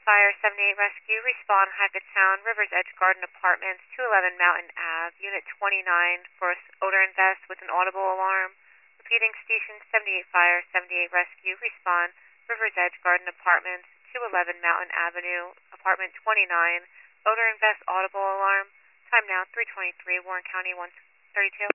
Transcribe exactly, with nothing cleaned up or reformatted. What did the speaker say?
Fire, seventy-eight Rescue, respond Hackettstown, Rivers Edge Garden Apartments, two eleven Mountain Ave, Unit twenty-nine for odor invest with an audible alarm. Repeating, Station seventy-eight Fire, seventy-eight Rescue, respond Rivers Edge Garden Apartments, two eleven Mountain Avenue, Apartment twenty-nine, odor invest audible alarm. Time now, three twenty-three, Warren County, one thirty-two.